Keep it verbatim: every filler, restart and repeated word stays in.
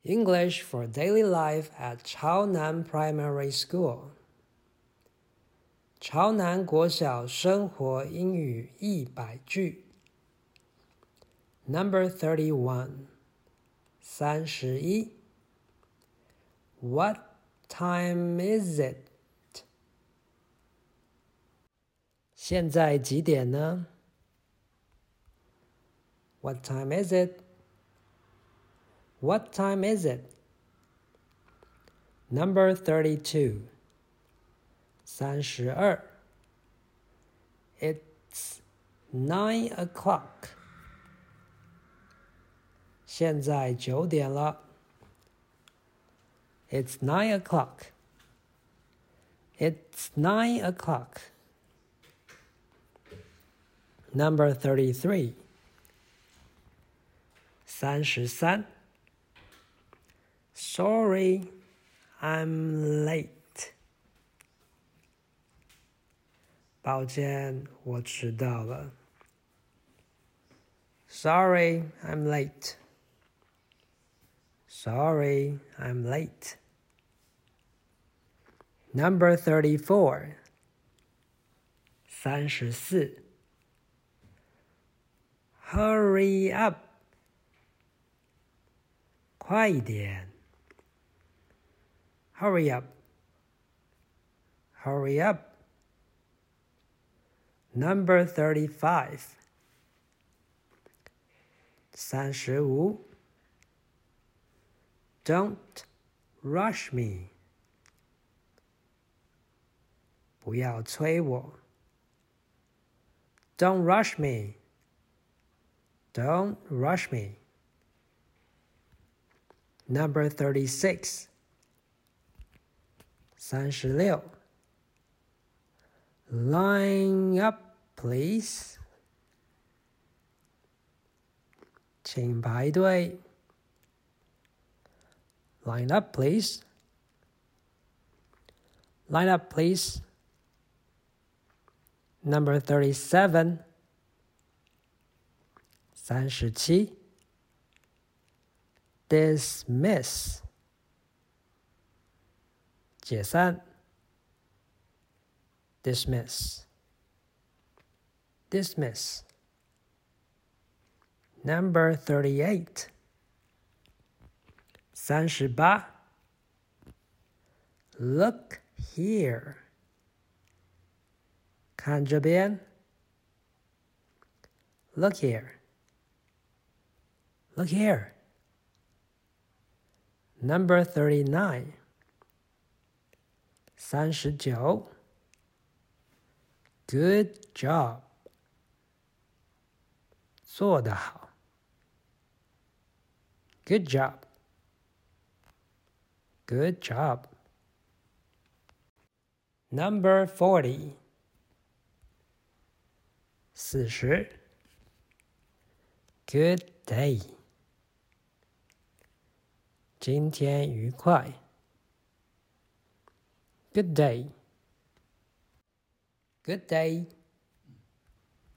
English for daily life at 超南 Primary School. 超南国小生活英语一百句。Number thirty-one. 三十一。What time is it? 现在几点呢？ What time is it? What time is it? Number thirty-two. 三十二。It's nine o'clock. 现在九点了。It's nine o'clock. It's nine o'clock. Number thirty-three. 三十三。Sorry, I'm late. 抱歉，我迟到了。Sorry, I'm late. Sorry, I'm late. Number thirty-four. 三十四。Hurry up. 快一点。Hurry up. Hurry up. Number thirty-five. 三十五。Don't rush me. 不要催我。Don't rush me. Don't rush me. Number thirty-six. 三十六。Line up, please. 请排队。Line up, please. Line up, please. Number thirty-seven. 三十七。Dismiss. 解散。Dismiss. Dismiss. Number thirty-eight. 三十八。Look here. 看这边。Look here. Look here. Number thirty-nine. 三十九。Good job. 做得好。Good job. Good job. Number forty. 四十。Good day. 今天愉快。Good day. Good day.